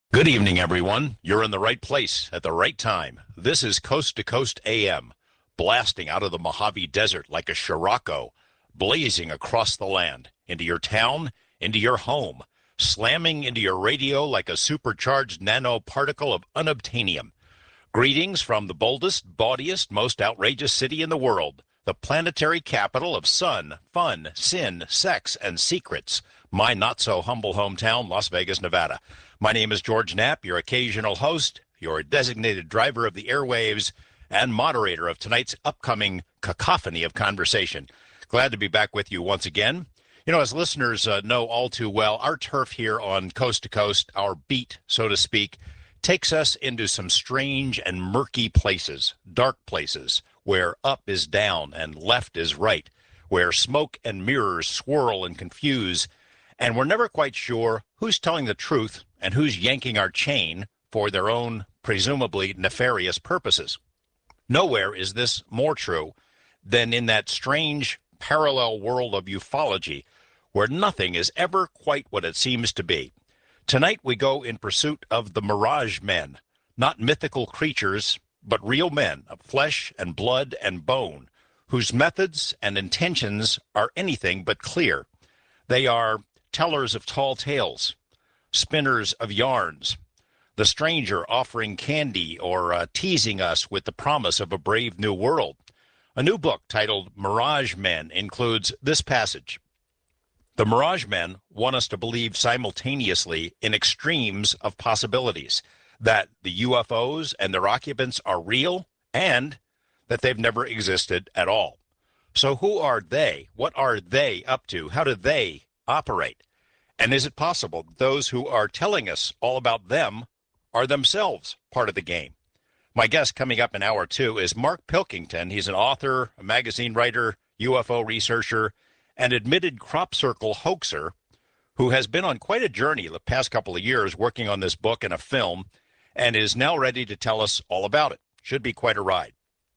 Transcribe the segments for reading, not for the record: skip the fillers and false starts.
Good evening, everyone. You're in the right place at the right time. This is Coast to Coast AM, blasting out of the Mojave Desert like a Scirocco, blazing across the land, into your town, into your home, slamming into your radio like a supercharged nanoparticle of unobtainium. Greetings from the boldest, bawdiest, most outrageous city in the world, the planetary capital of sun, fun, sin, sex, and secrets, my not-so-humble hometown, Las Vegas, Nevada. My name is George Knapp, your occasional host, your designated driver of the airwaves, and moderator of tonight's upcoming cacophony of conversation. Glad to be back with you once again. You know, as listeners know all too well, our turf here on Coast to Coast, our beat, so to speak, takes us into some strange and murky places, dark places, where up is down and left is right, where smoke and mirrors swirl and confuse, and we're never quite sure who's telling the truth and who's yanking our chain for their own presumably nefarious purposes. Nowhere is this more true than in that strange parallel world of ufology where nothing is ever quite what it seems to be. Tonight we go in pursuit of the Mirage Men, not mythical creatures, but real men of flesh and blood and bone, whose methods and intentions are anything but clear. They are tellers of tall tales, spinners of yarns, the stranger offering candy or teasing us with the promise of a brave new world. A new book titled Mirage Men includes this passage. The Mirage Men want us to believe simultaneously in extremes of possibilities, that the UFOs and their occupants are real and that they've never existed at all. So who are they? What are they up to? How do they operate? And is it possible that those who are telling us all about them are themselves part of the game? My guest coming up in hour two is Mark Pilkington. He's an author, a magazine writer, UFO researcher, and admitted crop circle hoaxer who has been on quite a journey the past couple of years working on this book and a film and is now ready to tell us all about it. Should be quite a ride.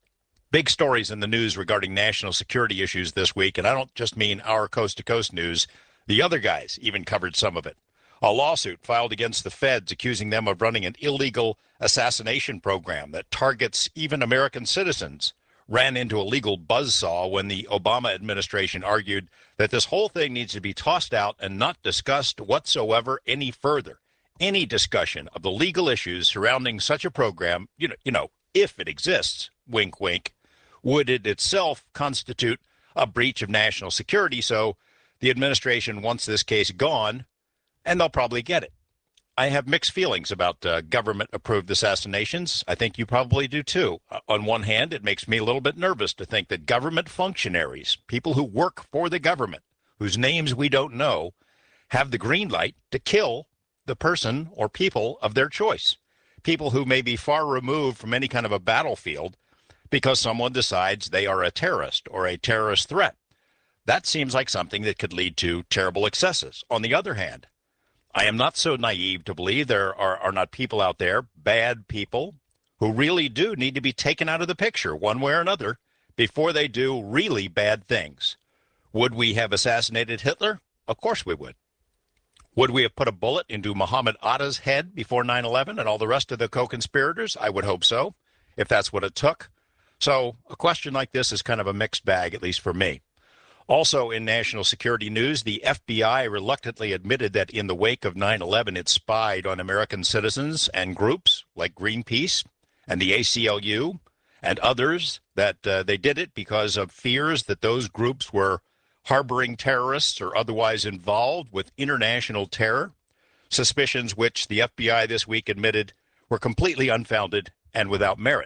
Big stories in the news regarding national security issues this week, and I don't just mean our coast-to-coast news. The other guys even covered some of it. A lawsuit filed against the feds accusing them of running an illegal assassination program that targets even American citizens ran into a legal buzzsaw when the Obama administration argued that this whole thing needs to be tossed out and not discussed whatsoever any further. Any discussion of the legal issues surrounding such a program, if it exists, wink, wink, would it itself constitute a breach of national security? So the administration wants this case gone, and they'll probably get it. I have mixed feelings about government-approved assassinations. I think you probably do too. On one hand, it makes me a little bit nervous to think that government functionaries, people who work for the government, whose names we don't know, have the green light to kill the person or people of their choice. People who may be far removed from any kind of a battlefield because someone decides they are a terrorist or a terrorist threat. That seems like something that could lead to terrible excesses. On the other hand, I am not so naive to believe there are not people out there, bad people, who really do need to be taken out of the picture one way or another before they do really bad things. Would we have assassinated Hitler? Of course we would. Would we have put a bullet into Muhammad Atta's head before 9/11 and all the rest of the co-conspirators? I would hope so, if that's what it took. So a question like this is kind of a mixed bag, at least for me. Also in national security news, the FBI reluctantly admitted that in the wake of 9/11, it spied on American citizens and groups like Greenpeace and the ACLU and others, that they did it because of fears that those groups were harboring terrorists or otherwise involved with international terror, suspicions which the FBI this week admitted were completely unfounded and without merit.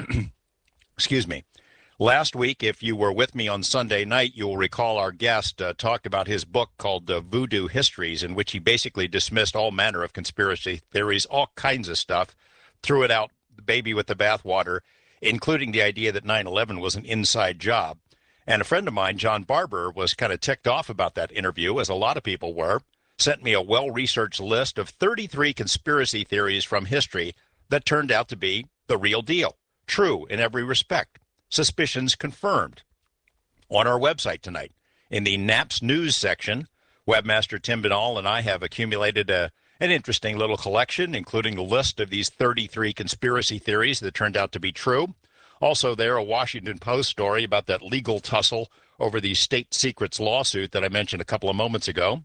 Excuse me. Last week, if you were with me on Sunday night, you will recall our guest talked about his book called Voodoo Histories, in which he basically dismissed all manner of conspiracy theories, all kinds of stuff, threw it out, the baby with the bathwater, including the idea that 9/11 was an inside job. And a friend of mine, John Barber, was kind of ticked off about that interview, as a lot of people were, sent me a well-researched list of 33 conspiracy theories from history that turned out to be the real deal, true in every respect. Suspicions confirmed. On our website tonight, in the NAPS News section, webmaster Tim Binnall and I have accumulated An interesting little collection, including a list of these 33 conspiracy theories that turned out to be true. Also there, a Washington Post story about that legal tussle over the state secrets lawsuit that I mentioned a couple of moments ago.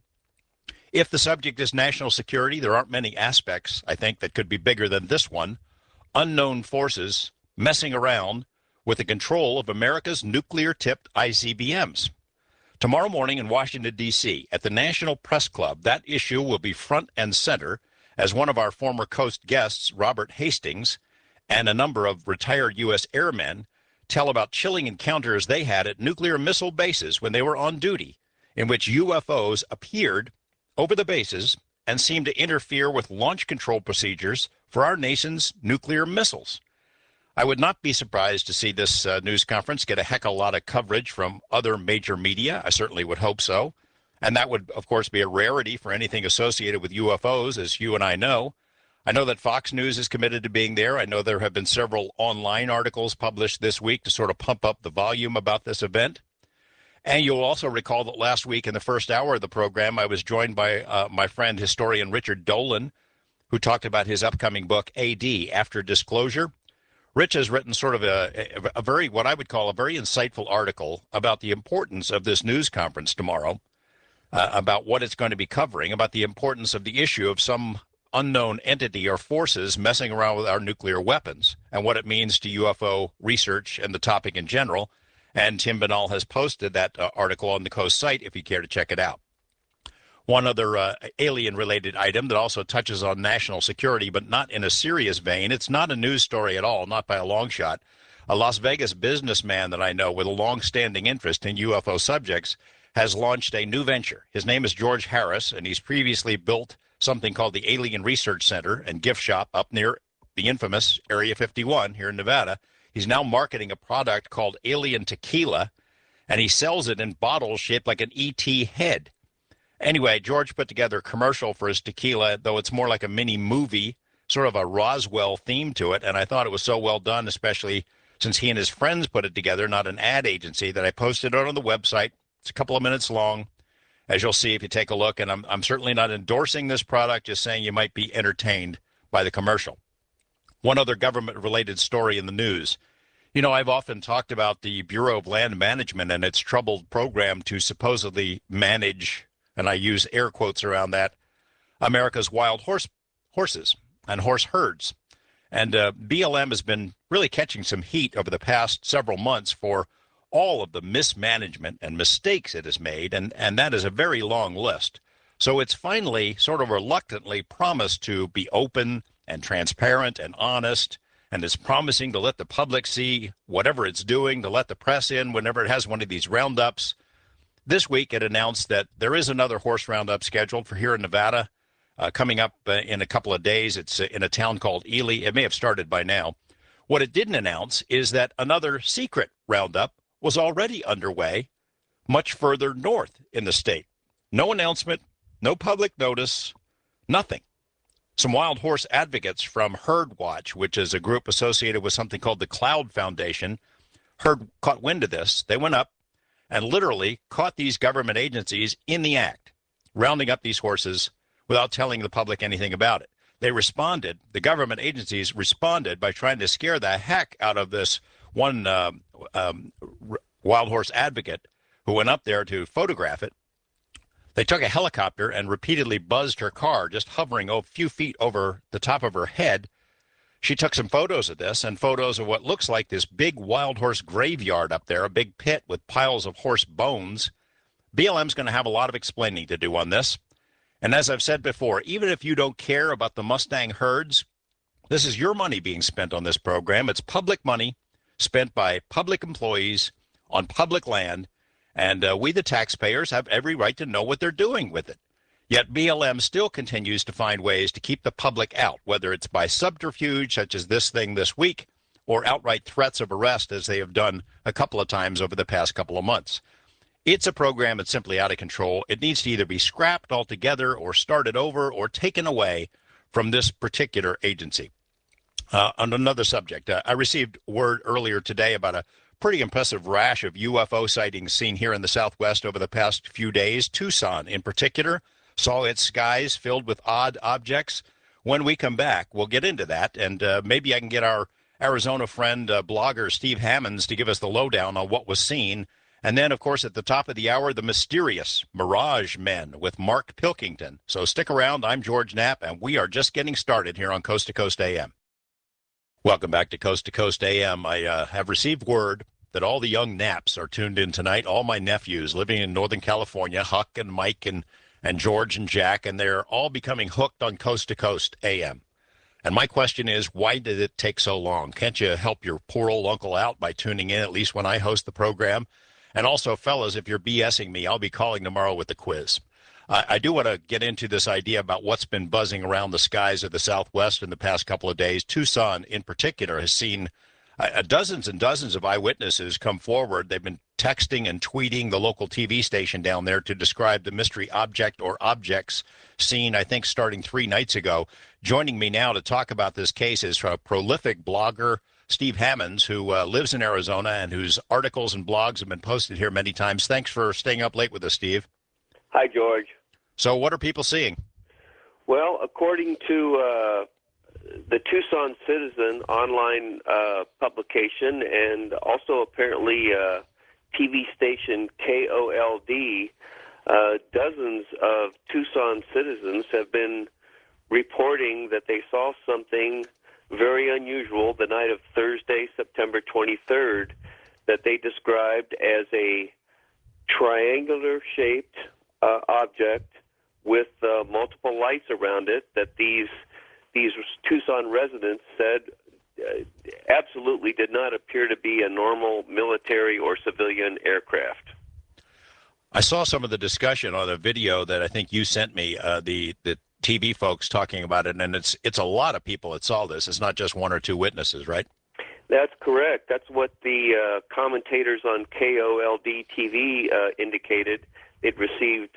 If the subject is national security, there aren't many aspects, I think, that could be bigger than this one. Unknown forces messing around with the control of America's nuclear-tipped ICBMs. Tomorrow morning in Washington, D.C., at the National Press Club, that issue will be front and center as one of our former Coast guests, Robert Hastings, and a number of retired U.S. airmen tell about chilling encounters they had at nuclear missile bases when they were on duty, in which UFOs appeared over the bases and seemed to interfere with launch control procedures for our nation's nuclear missiles. I would not be surprised to see this news conference get a heck of a lot of coverage from other major media. I certainly would hope so. And that would, of course, be a rarity for anything associated with UFOs, as you and I know. I know that Fox News is committed to being there. I know there have been several online articles published this week to sort of pump up the volume about this event. And you'll also recall that last week in the first hour of the program, I was joined by my friend, historian Richard Dolan, who talked about his upcoming book, AD, After Disclosure. Rich has written sort of a very, what I would call a very insightful article about the importance of this news conference tomorrow, about what it's going to be covering, about the importance of the issue of some unknown entity or forces messing around with our nuclear weapons and what it means to UFO research and the topic in general. And Tim Binnall has posted that article on the Coast site if you care to check it out. One other alien-related item that also touches on national security, but not in a serious vein. It's not a news story at all, not by a long shot. A Las Vegas businessman that I know with a long-standing interest in UFO subjects has launched a new venture. His name is George Harris, and he's previously built something called the Alien Research Center and gift shop up near the infamous Area 51 here in Nevada. He's now marketing a product called Alien Tequila, and he sells it in bottles shaped like an ET head. Anyway, George put together a commercial for his tequila, though it's more like a mini movie, sort of a Roswell theme to it, and I thought it was so well done, especially since he and his friends put it together, not an ad agency, that I posted it on the website. It's a couple of minutes long, as you'll see if you take a look, and I'm certainly not endorsing this product, just saying you might be entertained by the commercial. One other government-related story in the news. You know, I've often talked about the Bureau of Land Management and its troubled program to supposedly manage, and I use air quotes around that, America's wild horses and horse herds. And BLM has been really catching some heat over the past several months for all of the mismanagement and mistakes it has made, and that is a very long list. So it's finally sort of reluctantly promised to be open and transparent and honest, and is promising to let the public see whatever it's doing, to let the press in whenever it has one of these roundups. This week, it announced that there is another horse roundup scheduled for here in Nevada, coming up in a couple of days. It's in a town called Ely. It may have started by now. What it didn't announce is that another secret roundup was already underway much further north in the state. No announcement, no public notice, nothing. Some wild horse advocates from Herd Watch, which is a group associated with something called the Cloud Foundation, caught wind of this. They went up and literally caught these government agencies in the act, rounding up these horses without telling the public anything about it. They responded, the government agencies responded by trying to scare the heck out of this one wild horse advocate who went up there to photograph it. They took a helicopter and repeatedly buzzed her car, just hovering a few feet over the top of her head. She took some photos of this and photos of what looks like this big wild horse graveyard up there, a big pit with piles of horse bones. BLM's going to have a lot of explaining to do on this. And as I've said before, even if you don't care about the Mustang herds, this is your money being spent on this program. It's public money spent by public employees on public land, and we, the taxpayers, have every right to know what they're doing with it. Yet BLM still continues to find ways to keep the public out, whether it's by subterfuge, such as this thing this week, or outright threats of arrest, as they have done a couple of times over the past couple of months. It's a program that's simply out of control. It needs to either be scrapped altogether or started over or taken away from this particular agency. On another subject, I received word earlier today about a pretty impressive rash of UFO sightings seen here in the Southwest over the past few days. Tucson, in particular, saw its skies filled with odd objects. When we come back, we'll get into that, and maybe I can get our Arizona friend, blogger Steve Hammonds, to give us the lowdown on what was seen. And then, of course, at the top of the hour, the mysterious Mirage Men with Mark Pilkington. So stick around. I'm George Knapp, and we are just getting started here on Coast to Coast AM. Welcome back to Coast AM. I have received word that all the young Knapps are tuned in tonight. All my nephews living in Northern California, Huck and Mike and George and Jack, and they're all becoming hooked on Coast to Coast AM. And my question is, why did it take so long? Can't you help your poor old uncle out by tuning in, at least when I host the program? And also, fellas, if you're BSing me, I'll be calling tomorrow with the quiz. I do want to get into this idea about what's been buzzing around the skies of the Southwest in the past couple of days. Tucson, in particular, has seen dozens and dozens of eyewitnesses come forward. They've been texting and tweeting the local TV station down there to describe the mystery object or objects seen, I think, starting 3 nights ago. Joining me now to talk about this case is a prolific blogger, Steve Hammonds, who lives in Arizona and whose articles and blogs have been posted here many times. Thanks for staying up late with us, Steve. Hi, George. So what are people seeing? Well, according to the Tucson Citizen online publication and also apparently TV station KOLD, dozens of Tucson citizens have been reporting that they saw something very unusual the night of Thursday, September 23rd, that they described as a triangular-shaped object with multiple lights around it, that these Tucson residents said absolutely did not appear to be a normal military or civilian aircraft. I saw some of the discussion on a video that I think you sent me, the TV folks talking about it, and it's a lot of people that saw this. It's not just one or two witnesses, right? That's correct. That's what the commentators on KOLD TV indicated. It received,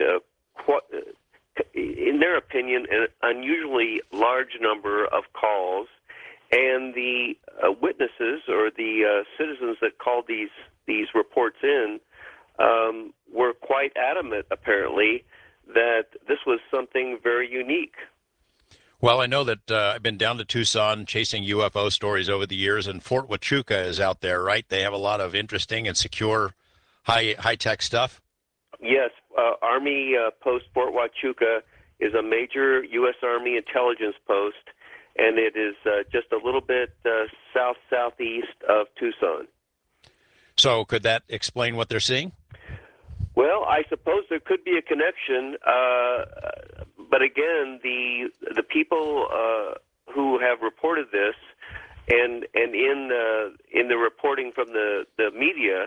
in their opinion, an unusually large number of calls, and the witnesses or the citizens that called these reports in were quite adamant, apparently, that this was something very unique. Well, I know that I've been down to Tucson chasing UFO stories over the years, and Fort Huachuca is out there, right? They have a lot of interesting and secure high-tech stuff. Yes, Army Post Fort Huachuca is a major U.S. Army intelligence post, and it is just a little bit southeast of Tucson. So could that explain what they're seeing? Well, I suppose there could be a connection, but again, the people who have reported this, and in the reporting from the media,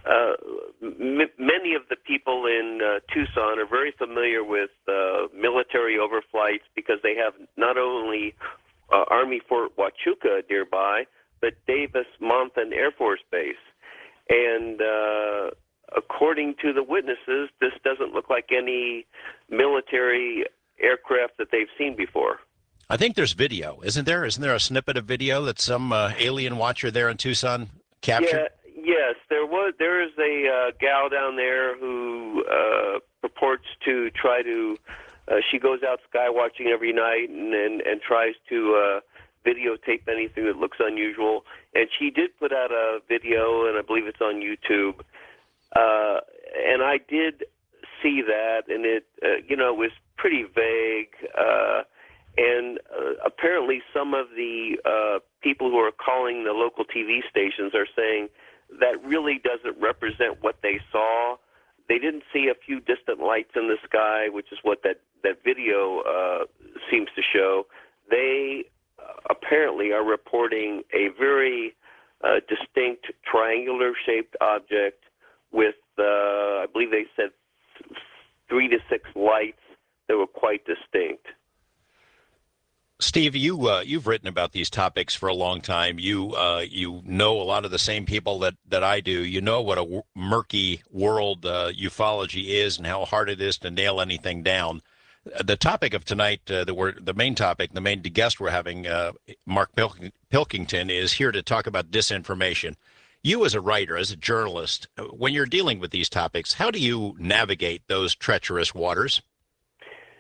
many of the people in Tucson are very familiar with military overflights because they have not only Army Fort Huachuca nearby, but Davis-Monthan Air Force Base. And according to the witnesses, this doesn't look like any military aircraft that they've seen before. I think there's video, isn't there? Isn't there a snippet of video that some alien watcher there in Tucson captured? Yes, there is a gal down there who purports to try to. She goes out sky watching every night and tries to videotape anything that looks unusual. And she did put out a video, and I believe it's on YouTube. And I did see that, and it was pretty vague. And apparently, some of the people who are calling the local TV stations are saying that really doesn't represent what they saw. They didn't see a few distant lights in the sky, which is what that video seems to show. They apparently are reporting a very distinct triangular-shaped object with, I believe they said 3 to 6 lights that were quite distinct. Steve, you've written about these topics for a long time. You know a lot of the same people that I do. You know what a murky world ufology is and how hard it is to nail anything down. The topic of tonight, the main guest we're having, Mark Pilkington, is here to talk about disinformation. You as a writer, as a journalist, when you're dealing with these topics, how do you navigate those treacherous waters?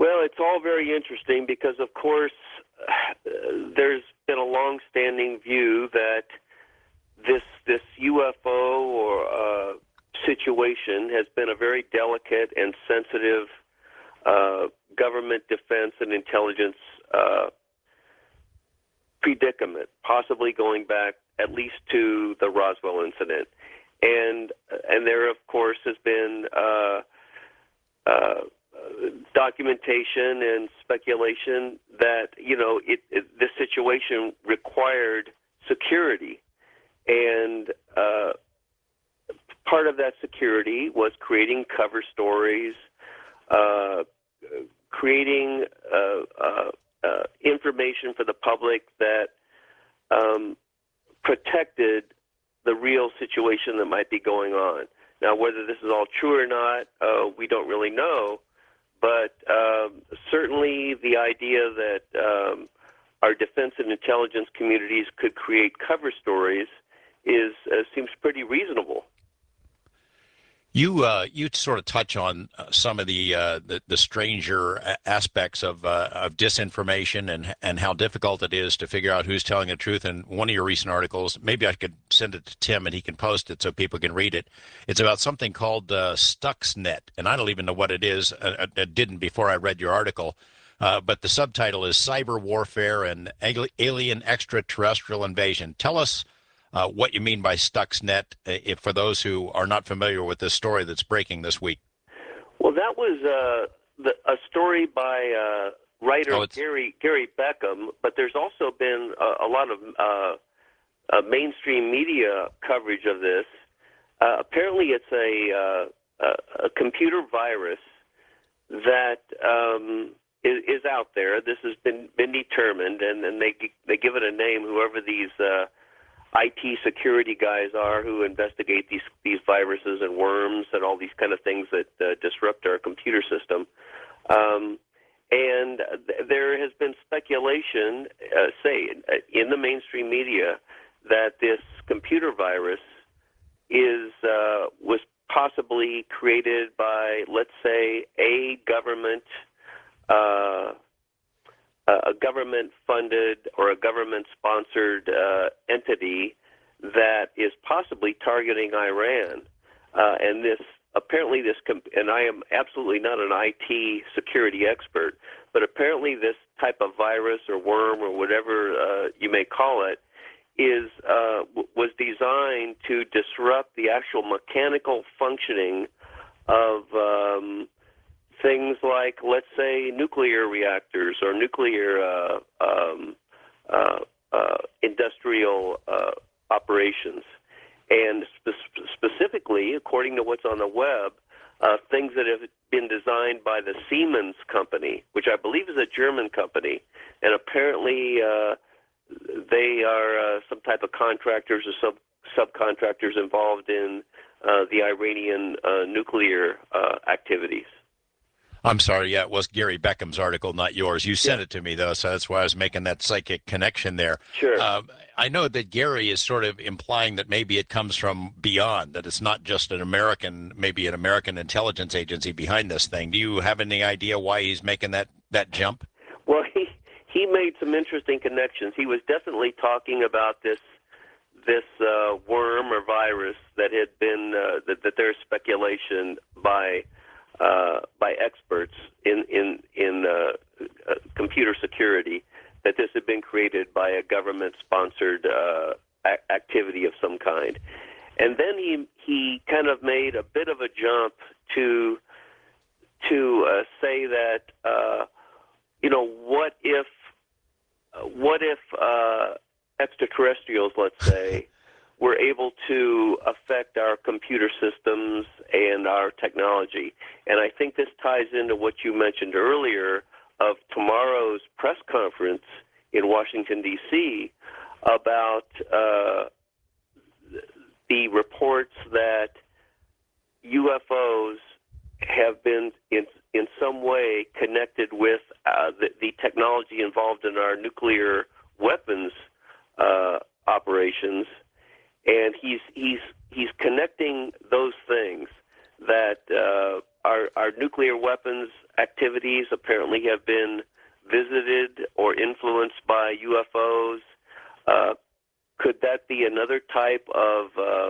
Well, it's all very interesting because, of course, there's been a long-standing view that this UFO or situation has been a very delicate and sensitive government defense and intelligence predicament, possibly going back at least to the Roswell incident, and there, of course, has been documentation and speculation that this situation required security, and part of that security was creating cover stories, creating information for the public that protected the real situation that might be going on. Now, whether this is all true or not, we don't really know, but certainly the idea that our defense and intelligence communities could create cover stories seems pretty reasonable. You sort of touch on some of the stranger aspects of disinformation and how difficult it is to figure out who's telling the truth. In one of your recent articles, maybe I could send it to Tim and he can post it so people can read it. It's about something called Stuxnet, and I don't even know what it is. I didn't before I read your article, but the subtitle is Cyber Warfare and Alien Extraterrestrial Invasion. Tell us what you mean by Stuxnet, for those who are not familiar with this story that's breaking this week. Well, that was a story by writer Gary Beckham, but there's also been a lot of mainstream media coverage of this. Apparently, it's a computer virus that is out there. This has been determined, and they give it a name. Whoever these IT security guys are who investigate these viruses and worms and all these kind of things that disrupt our computer system. And there has been speculation, in the mainstream media, that this computer virus was possibly created by, let's say, a government-funded or a government-sponsored entity that is possibly targeting Iran. And and I am absolutely not an IT security expert, but apparently this type of virus or worm or whatever you may call it was designed to disrupt the actual mechanical functioning of things like, let's say, nuclear reactors or nuclear industrial operations. And specifically, according to what's on the web, things that have been designed by the Siemens company, which I believe is a German company, and apparently they are some type of contractors or subcontractors involved in the Iranian nuclear activities. I'm sorry, yeah, it was Gary Beckham's article, not yours. You sent it to me, though, so that's why I was making that psychic connection there. Sure. I know that Gary is sort of implying that maybe it comes from beyond, that it's not just maybe an American intelligence agency behind this thing. Do you have any idea why he's making that jump? Well, he made some interesting connections. He was definitely talking about this worm or virus that had been that there's speculation by experts in computer security that this had been created by a government-sponsored activity of some kind. And then he kind of made a bit of a jump to say that what if extraterrestrials, let's say, were able to affect our computer systems and our technology. And I think this ties into what you mentioned earlier of tomorrow's press conference in Washington, D.C., about the reports that UFOs have been in some way connected with the technology involved in our nuclear weapons operations. And he's connecting those things, that our nuclear weapons activities apparently have been visited or influenced by UFOs. Could that be another type of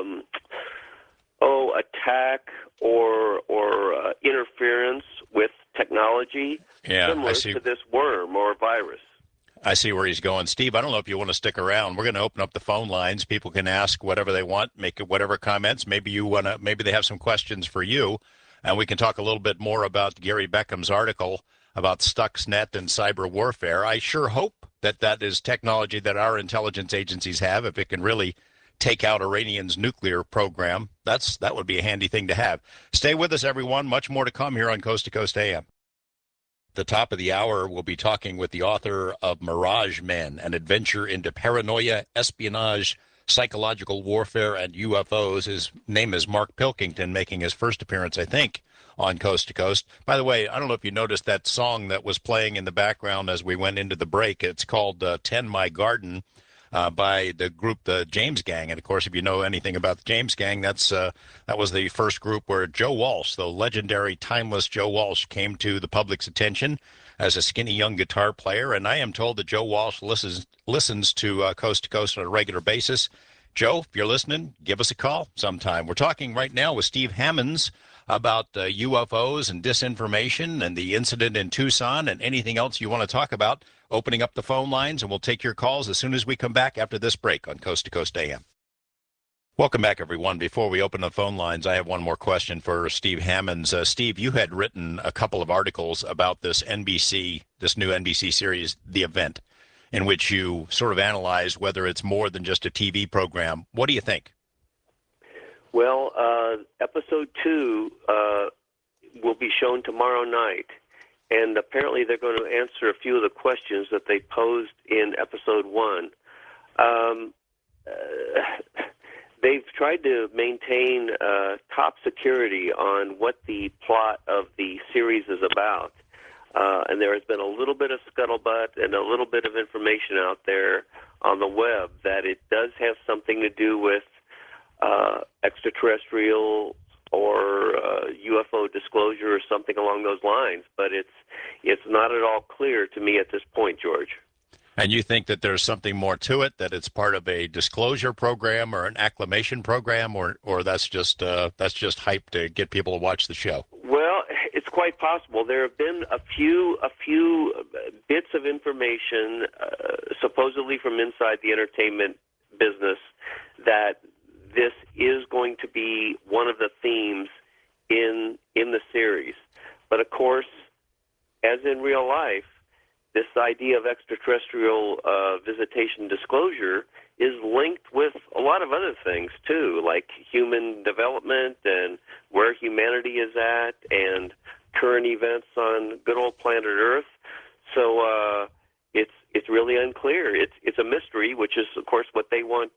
attack or interference with technology, similar to this worm or virus? I see where he's going. Steve, I don't know if you want to stick around. We're going to open up the phone lines. People can ask whatever they want, make whatever comments. Maybe they have some questions for you, and we can talk a little bit more about Gary Beckham's article about Stuxnet and cyber warfare. I sure hope that is technology that our intelligence agencies have. If it can really take out Iranian's nuclear program, that would be a handy thing to have. Stay with us, everyone. Much more to come here on Coast to Coast AM. The top of the hour, we'll be talking with the author of Mirage Men, an adventure into paranoia, espionage, psychological warfare, and UFOs. His name is Mark Pilkington, making his first appearance, I think, on Coast to Coast. By the way, I don't know if you noticed that song that was playing in the background as we went into the break. It's called Tend My Garden by the group the James Gang. And, of course, if you know anything about the James Gang, that was the first group where Joe Walsh, the legendary, timeless Joe Walsh, came to the public's attention as a skinny young guitar player. And I am told that Joe Walsh listens to Coast on a regular basis. Joe, if you're listening, give us a call sometime. We're talking right now with Steve Hammonds about UFOs and disinformation and the incident in Tucson and anything else you want to talk about. Opening up the phone lines, and we'll take your calls as soon as we come back after this break on Coast to Coast AM. Welcome back, everyone. Before we open the phone lines, I have one more question for Steve Hammonds. Steve, you had written a couple of articles about this new NBC series, The Event, in which you sort of analyze whether it's more than just a TV program. What do you think? Well, episode 2 will be shown tomorrow night, and apparently they're going to answer a few of the questions that they posed in episode 1. They've tried to maintain top security on what the plot of the series is about. And there has been a little bit of scuttlebutt and a little bit of information out there on the web that it does have something to do with extraterrestrial or UFO disclosure or something along those lines. But it's not at all clear to me at this point, George. And you think that there's something more to it, that it's part of a disclosure program or an acclamation program, or that's just hype to get people to watch the show? Well, it's quite possible. There have been a few bits of information, supposedly from inside the entertainment business, that this is going to be one of the themes in the series. But of course, as in real life, this idea of extraterrestrial visitation disclosure is linked with a lot of other things, too, like human development and where humanity is at and current events on good old planet Earth. So it's really unclear. It's a mystery, which is, of course, what they want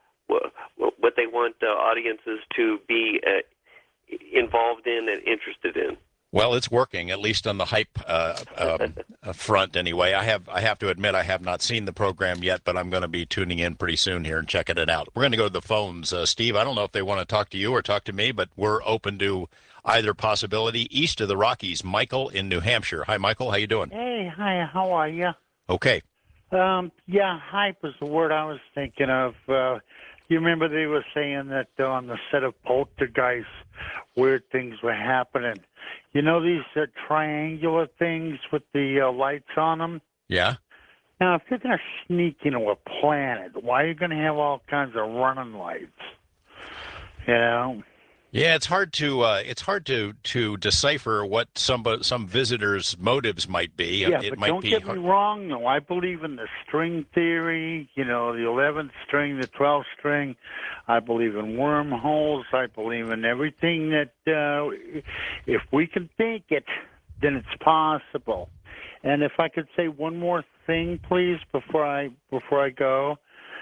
audiences to be involved in and interested in. Well, it's working, at least on the hype front anyway. I have to admit I have not seen the program yet, but I'm going to be tuning in pretty soon here and checking it out. We're going to go to the phones. Steve, I don't know if they want to talk to you or talk to me, but we're open to either possibility. East of the Rockies, Michael in New Hampshire. Hi, Michael. How you doing? Hey, hi. How are you? Okay. Yeah, hype is the word I was thinking of. You remember they were saying that on the set of Poltergeist, weird things were happening. You know these triangular things with the lights on them? Yeah. Now, if you're going to sneak into a planet, why are you going to have all kinds of running lights? You know? Yeah, it's hard to decipher what some visitors' motives might be. Yeah, but don't get me wrong, though. I believe in the string theory, you know, the 11th string, the 12th string. I believe in wormholes. I believe in everything that if we can think it, then it's possible. And if I could say one more thing, please, before I go.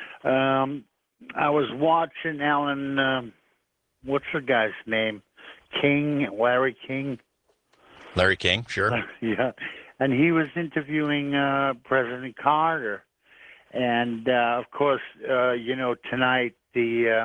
I was watching Alan... what's the guy's name? Larry King? Larry King, sure. Yeah. And he was interviewing President Carter. And, of course, you know, tonight the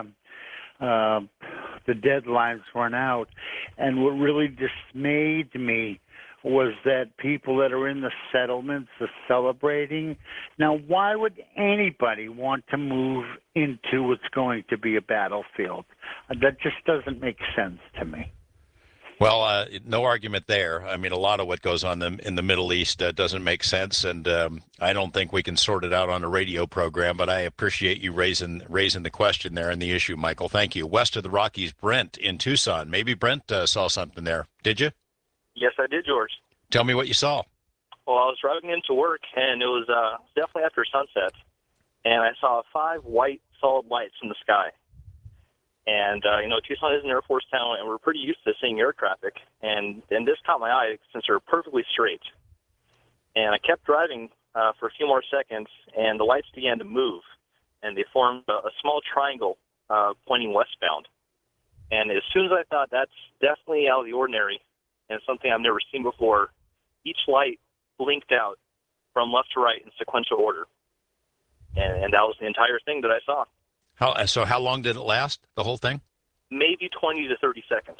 deadlines run out. And what really dismayed me was that people that are in the settlements are celebrating. Now, why would anybody want to move into what's going to be a battlefield? That just doesn't make sense to me. Well, no argument there. I mean, a lot of what goes on in the Middle East doesn't make sense, and I don't think we can sort it out on a radio program. But I appreciate you raising the question there and the issue, Michael. Thank you. West of the Rockies, Brent in Tucson. Maybe Brent saw something there. Did you? Yes, I did, George. Tell me what you saw. Well, I was driving into work, and it was definitely after sunset, and I saw 5 white solid lights in the sky. And, Tucson is an Air Force town, and we're pretty used to seeing air traffic. And this caught my eye since they're perfectly straight. And I kept driving for a few more seconds, and the lights began to move. And they formed a small triangle pointing westbound. And as soon as I thought that's definitely out of the ordinary and something I've never seen before, each light blinked out from left to right in sequential order. And that was the entire thing that I saw. How long did it last, the whole thing? Maybe 20 to 30 seconds.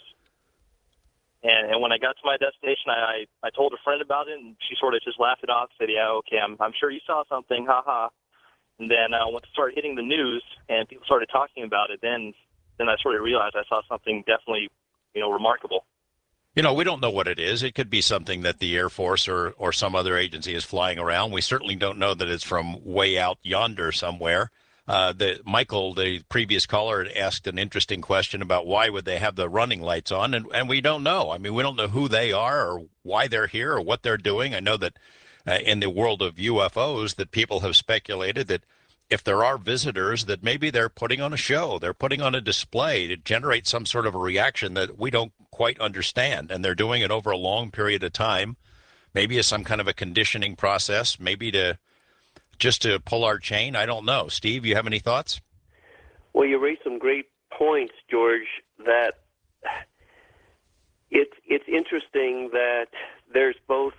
And when I got to my destination, I told a friend about it, and she sort of just laughed it off, said, yeah, okay, I'm sure you saw something, ha-ha. And then when it started hitting the news and people started talking about it, then I sort of realized I saw something definitely, remarkable. We don't know what it is. It could be something that the Air Force or some other agency is flying around. We certainly don't know that it's from way out yonder somewhere. Michael, the previous caller, had asked an interesting question about why would they have the running lights on, and we don't know. I mean, we don't know who they are or why they're here or what they're doing. I know that in the world of UFOs that people have speculated that if there are visitors, that maybe they're putting on a show, they're putting on a display to generate some sort of a reaction that we don't quite understand, and they're doing it over a long period of time, maybe as some kind of a conditioning process, maybe just to pull our chain. I don't know. Steve, you have any thoughts? Well, you raised some great points, George, that it's interesting that there's both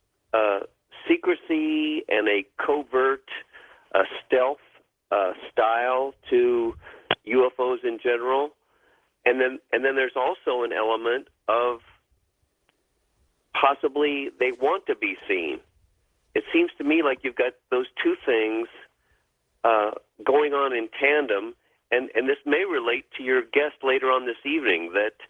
secrecy and a covert stealth style to UFOs in general. And then there's also an element of possibly they want to be seen. It seems to me like you've got those two things going on in tandem, and this may relate to your guest later on this evening,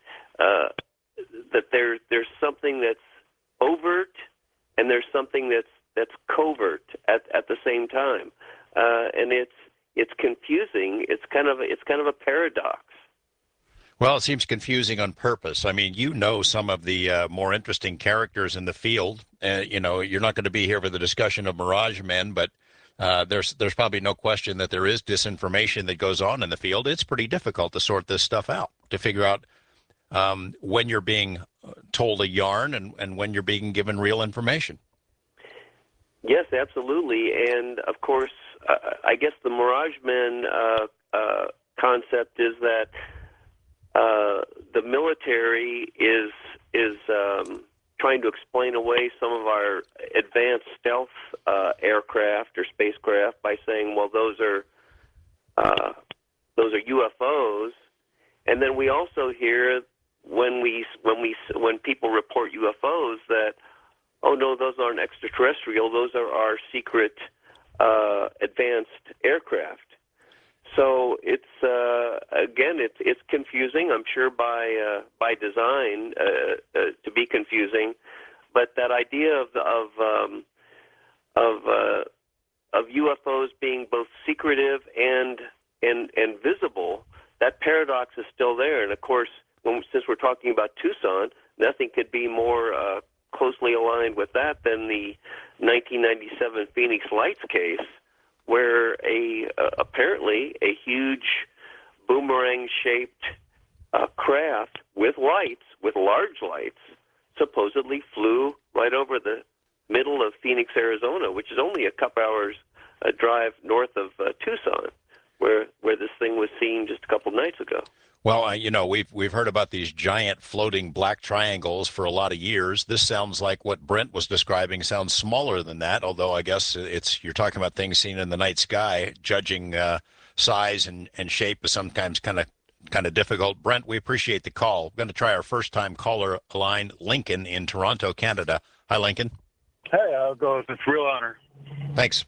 that there's something that's overt and there's something that's covert at the same time, and it's confusing. It's kind of a paradox. Well, it seems confusing on purpose. I mean, some of the more interesting characters in the field. You're not going to be here for the discussion of Mirage Men, but there's probably no question that there is disinformation that goes on in the field. It's pretty difficult to sort this stuff out, to figure out when you're being told a yarn and when you're being given real information. Yes, absolutely. And, of course, I guess the Mirage Men concept is that the military is trying to explain away some of our advanced stealth aircraft or spacecraft by saying, well, those are UFOs. And then we also hear when people report UFOs that, oh no, those aren't extraterrestrial; those are our secret advanced aircraft. So it's again, it's confusing. I'm sure by design to be confusing, but that idea of UFOs being both secretive and visible, that paradox is still there. And of course, since we're talking about Tucson, nothing could be more closely aligned with that than the 1997 Phoenix Lights case, where apparently a huge boomerang-shaped craft with large lights, supposedly flew right over the middle of Phoenix, Arizona, which is only a couple hours drive north of Tucson, where this thing was seen just a couple nights ago. Well, we've heard about these giant floating black triangles for a lot of years. This sounds like what Brent was describing sounds smaller than that, although I guess you're talking about things seen in the night sky. Judging size and shape is sometimes kind of kind of difficult. Brent, we appreciate the call. We're going to try our first-time caller line, Lincoln in Toronto, Canada. Hi, Lincoln. Hey, I'll go. It's a real honor. Thanks.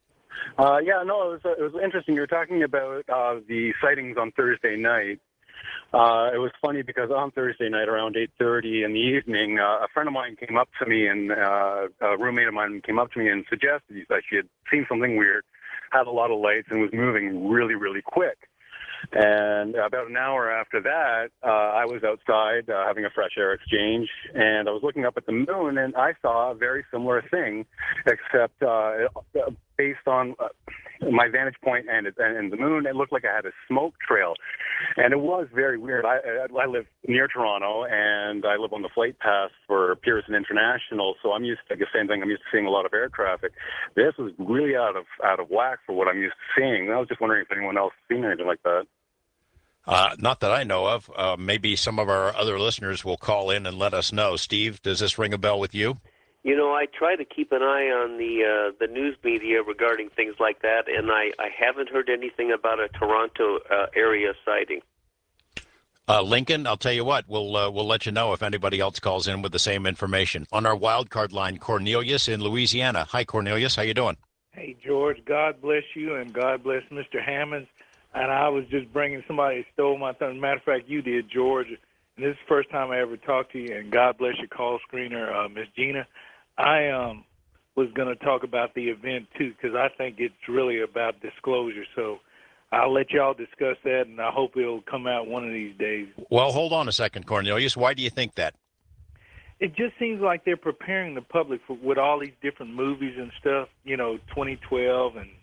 It was interesting. You were talking about the sightings on Thursday night. It was funny because on Thursday night around 8:30 in the evening, a friend of mine came up to me and a roommate of mine came up to me and suggested that she had seen something weird, had a lot of lights, and was moving really, really quick. And about an hour after that, I was outside having a fresh air exchange, and I was looking up at the moon, and I saw a very similar thing, except based on my vantage point and the moon, it looked like I had a smoke trail. And it was very weird. I live near Toronto, and I live on the flight path for Pearson International, so I'm used to the same thing. I'm used to seeing a lot of air traffic. This was really out of whack for what I'm used to seeing. I was just wondering if anyone else has seen anything like that. Not that I know of. Maybe some of our other listeners will call in and let us know. Steve, does this ring a bell with you? You know, I try to keep an eye on the news media regarding things like that, and I haven't heard anything about a Toronto area sighting. Lincoln, I'll tell you what, we'll let you know if anybody else calls in with the same information. On our wild card line, Cornelius in Louisiana. Hi, Cornelius. How you doing? Hey, George. God bless you, and God bless Mr. Hammonds. And I was just bringing somebody that stole my thunder. Matter of fact, you did, George. And this is the first time I ever talked to you. And God bless your call screener, Miss Gina. I was going to talk about the event, too, because I think it's really about disclosure. So I'll let y'all discuss that, and I hope it'll come out one of these days. Well, hold on a second, Cornelius. Why do you think that? It just seems like they're preparing the public with all these different movies and stuff, 2012 and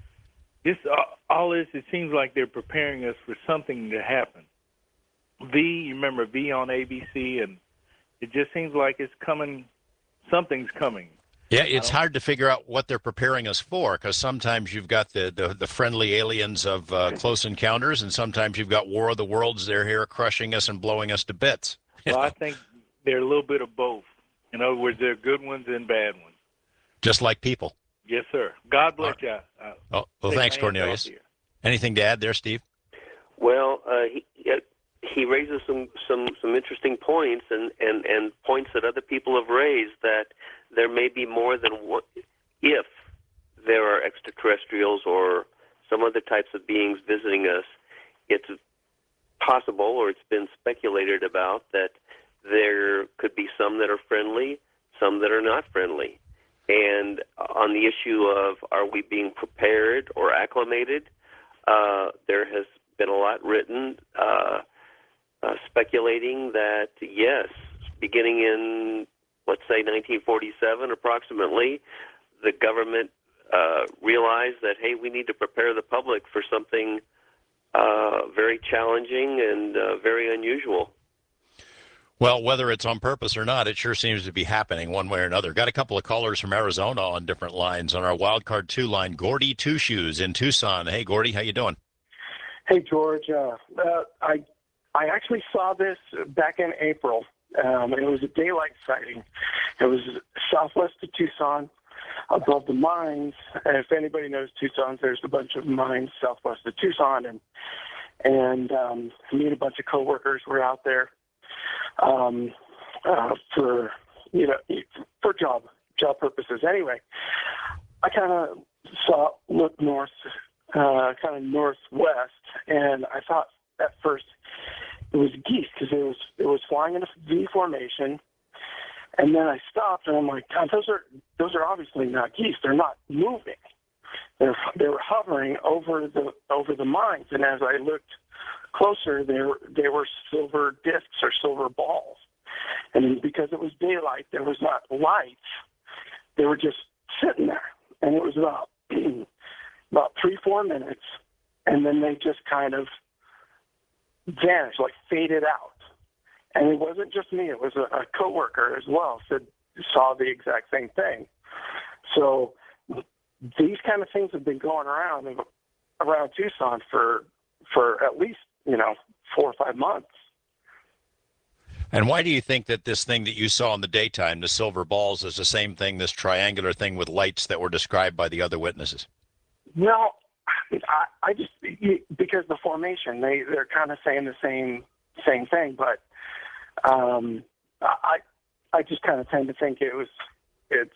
all this. It seems like they're preparing us for something to happen. You remember V on ABC, and it just seems like it's coming. Something's coming. Yeah, it's hard to figure out what they're preparing us for, because sometimes you've got the friendly aliens of Close Encounters, and sometimes you've got War of the Worlds. They're here crushing us and blowing us to bits. Well, I think they're a little bit of both. In other words, they're good ones and bad ones. Just like people. Yes, sir. God bless you. Well, thanks, Cornelius. Anything to add there, Steve? Well, he raises some interesting points and points that other people have raised, that there may be more than one, if there are extraterrestrials or some other types of beings visiting us. It's possible, or it's been speculated about, that there could be some that are friendly, some that are not friendly. And on the issue of are we being prepared or acclimated, there has been a lot written speculating that, yes, beginning in, let's say, 1947 approximately, the government realized that, hey, we need to prepare the public for something very challenging and very unusual. Well, whether it's on purpose or not, it sure seems to be happening one way or another. Got a couple of callers from Arizona on different lines. On our Wildcard 2 line, Gordy Two Shoes in Tucson. Hey, Gordy, how you doing? Hey, George. I actually saw this back in April. It was a daylight sighting. It was southwest of Tucson, above the mines. And if anybody knows Tucson, there's a bunch of mines southwest of Tucson, and me and a bunch of coworkers were out there for job purposes. Anyway, I kind of looked north, kind of northwest, and I thought at first it was geese because it was flying in a V formation. And then I stopped, and I'm like, God, those are obviously not geese. They're not moving. They were hovering over the mines. And as I looked closer, they were silver discs or silver balls. And because it was daylight, there was not lights. They were just sitting there. And it was about 3-4 minutes, and then they just kind of vanished, like faded out. And it wasn't just me; it was a coworker as well. Saw the exact same thing. So these kind of things have been going around Tucson for at least 4 or 5 months. And why do you think that this thing that you saw in the daytime, the silver balls, is the same thing, this triangular thing with lights that were described by the other witnesses? Well, I just because the formation they're kind of saying the same thing, but I just kind of tend to think it's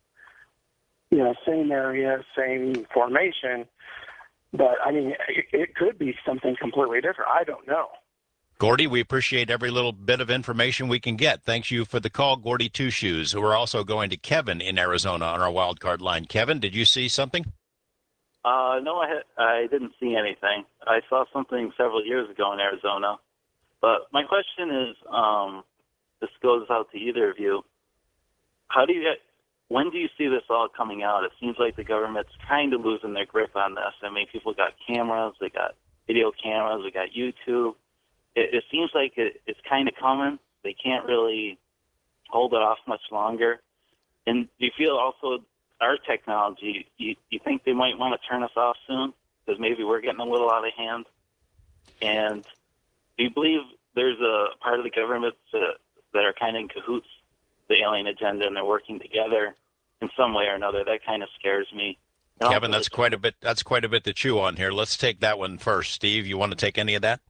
same area, same formation, but I mean it could be something completely different. I don't know. Gordy, we appreciate every little bit of information we can get. Thanks you for the call, Gordy Two Shoes. We're also going to Kevin in Arizona on our wild card line. Kevin, did you see something? No, I didn't see anything. I saw something several years ago in Arizona. But my question is, this goes out to either of you. When do you see this all coming out? It seems like the government's kind of losing their grip on this. I mean, people got cameras, they got video cameras, they got YouTube. It seems like it's kind of coming. They can't really hold it off much longer. And do you feel also our technology, you think they might want to turn us off soon? Because maybe we're getting a little out of hand. And do you believe there's a part of the government that are kind of in cahoots, the alien agenda, and they're working together in some way or another? That kind of scares me. And Kevin, that's quite a bit to chew on here. Let's take that one first. Steve, you want to take any of that?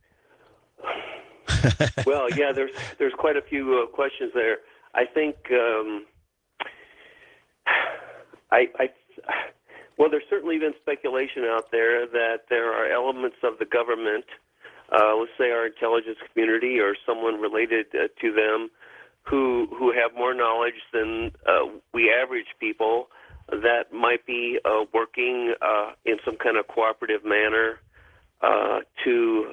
Well, yeah, there's quite a few questions there. I think well, there's certainly been speculation out there that there are elements of the government, let's say our intelligence community or someone related to them, who have more knowledge than we average people, that might be working in some kind of cooperative manner to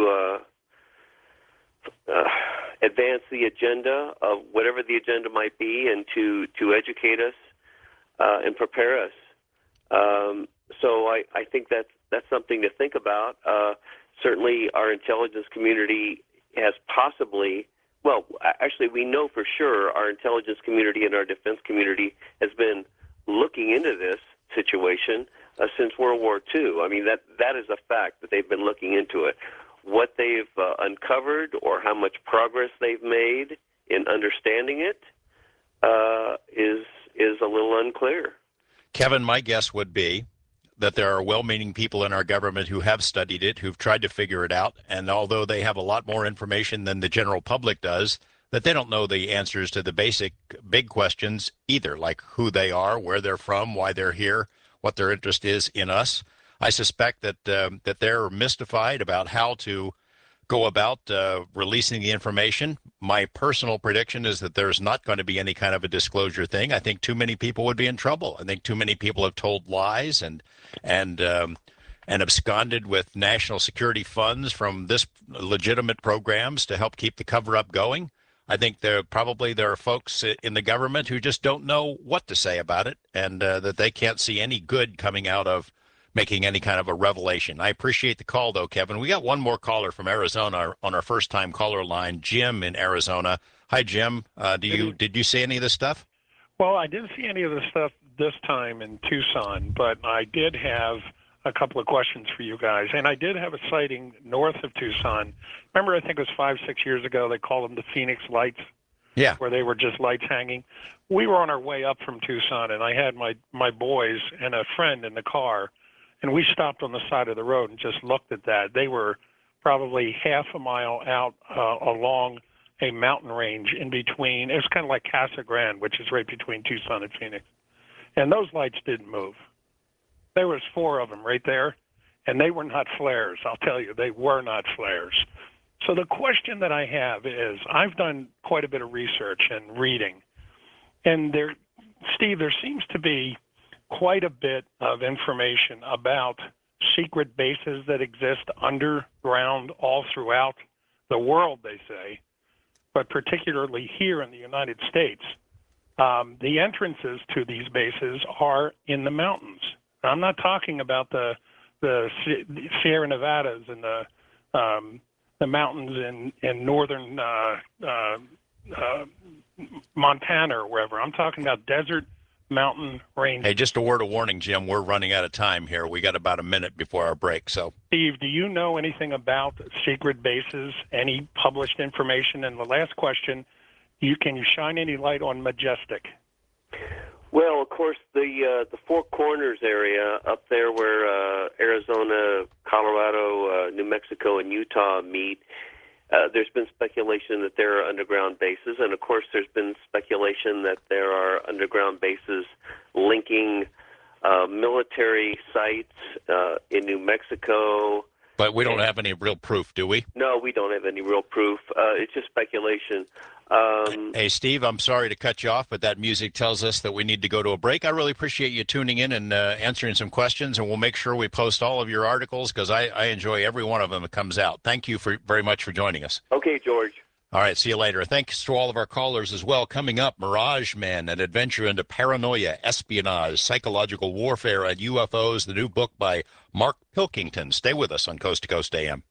advance the agenda of whatever the agenda might be, and to educate us and prepare us. So I think that's something to think about. Certainly our intelligence community has possibly, well, actually we know for sure our intelligence community and our defense community has been looking into this situation since World War II. I mean, that is a fact that they've been looking into it. What they've uncovered or how much progress they've made in understanding it is a little unclear. Kevin, my guess would be that there are well-meaning people in our government who have studied it, who've tried to figure it out, and although they have a lot more information than the general public does, that they don't know the answers to the basic big questions either, like who they are, where they're from, why they're here, what their interest is in us. I suspect that that they're mystified about how to go about releasing the information. My personal prediction is that there's not going to be any kind of a disclosure thing. I think too many people would be in trouble. I think too many people have told lies and absconded with national security funds from this legitimate programs to help keep the cover-up going. I think there are folks in the government who just don't know what to say about it, and that they can't see any good coming out of making any kind of a revelation. I appreciate the call, though, Kevin. We got one more caller from Arizona on our first-time caller line, Jim in Arizona. Hi, Jim. Did you see any of this stuff? Well, I didn't see any of the stuff this time in Tucson, but I did have a couple of questions for you guys. And I did have a sighting north of Tucson. Remember, I think it was 5-6 years ago, they called them the Phoenix Lights? Yeah. Where they were just lights hanging. We were on our way up from Tucson, and I had my boys and a friend in the car, and we stopped on the side of the road and just looked at that. They were probably half a mile out along a mountain range in between. It was kind of like Casa Grande, which is right between Tucson and Phoenix. And those lights didn't move. There was 4 of them right there, and they were not flares. I'll tell you, they were not flares. So the question that I have is, I've done quite a bit of research and reading, and Steve, there seems to be quite a bit of information about secret bases that exist underground all throughout the world, they say, but particularly here in the United States. The entrances to these bases are in the mountains. I'm not talking about the Sierra Nevadas and the mountains in northern Montana or wherever. I'm talking about desert mountain range. Hey, just a word of warning, Jim. We're running out of time here. We got about a minute before our break. So, Steve, do you know anything about secret bases? Any published information? And the last question: can you shine any light on Majestic? Well, of course, the Four Corners area up there where Arizona Mexico and Utah meet. There's been speculation that there are underground bases, and of course there's been speculation that there are underground bases linking military sites in New Mexico. But we don't have any real proof, do we? No, we don't have any real proof. It's just speculation. Hey, Steve, I'm sorry to cut you off, but that music tells us that we need to go to a break. I really appreciate you tuning in and answering some questions, and we'll make sure we post all of your articles because I enjoy every one of them that comes out. Thank you very much for joining us. Okay, George. All right, see you later. Thanks to all of our callers as well. Coming up, Mirage Men, an adventure into paranoia, espionage, psychological warfare, and UFOs, the new book by Mark Pilkington. Stay with us on Coast to Coast AM.